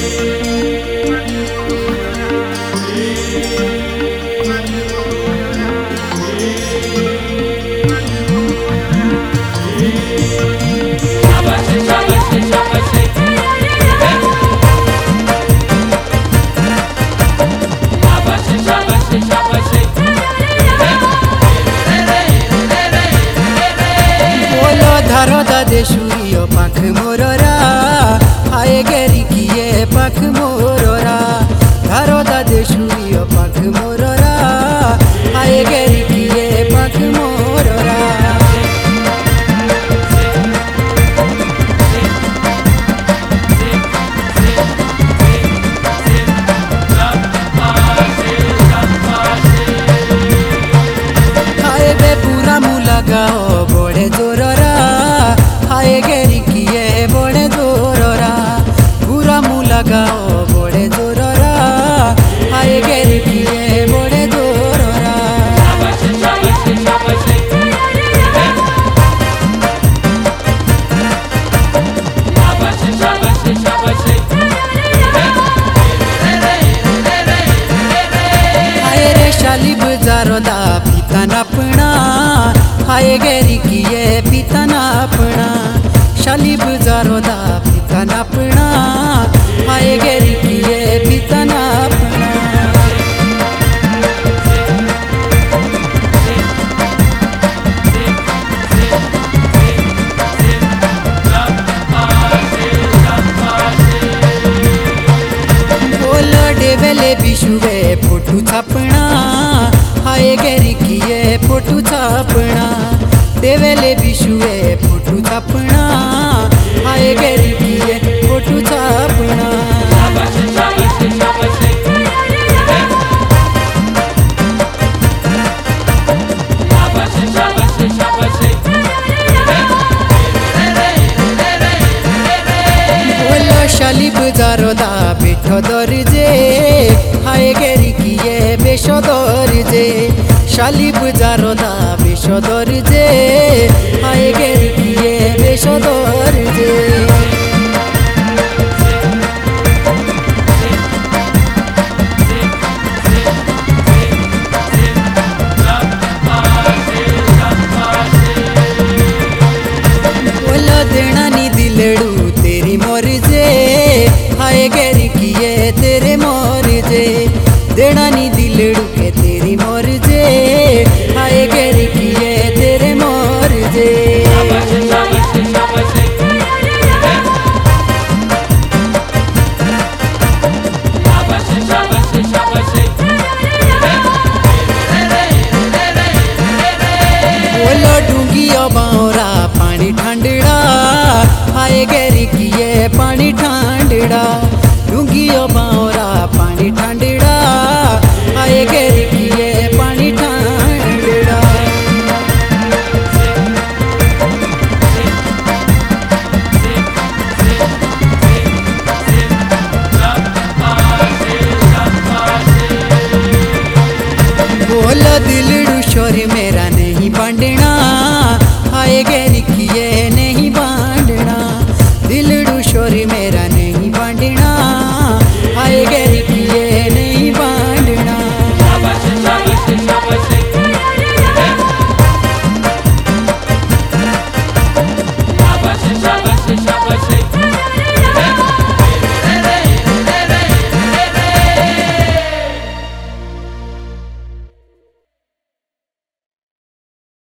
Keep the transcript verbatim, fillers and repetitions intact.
देशुरियो पाख मोररा आए गेरी किए पाख मोररा धारो दा देशुरियो पाख मोररा आए गेरी किए पाख मोररा आए बे पूरा मुला गाओ बड़े जोररा आए गेरी किए बड़े जोररा पूरा मुला गाओ बड़े जोररा आए गेरी किए बड़े जोररा आए रे शाली बजारो दा पिता नापना आए गेरी किए पिता नापना शाली बजारो दा पिता नापना आए गेरी किए पिता नापना बोलो डेवेले बिशुवे फोटू छापना आए गेरी किए फोटू छापना देवेले बिशुए फोटू छापना आए गेरी किए फोटू छापना बोलो शाली बजारो दा बेठो दरजे आए गेरी किए बेशो दरजे शाली बजारो दा बेशो दरजे आए गेरी किए बेशो दरजे बोलो देना नी दिलड़ू तेरी मर्जे आए गेरी किए तेरे मर्जे देना नी दिलड़ू के तेरी मर्जे आए गेरी किए तेरे मर्जे बोलो डूंगियो बावरा पानी ठंडड़ा आए गेरी किए पानी ठंडड़ा डूंगियो बावरा पानी ठंडड़ा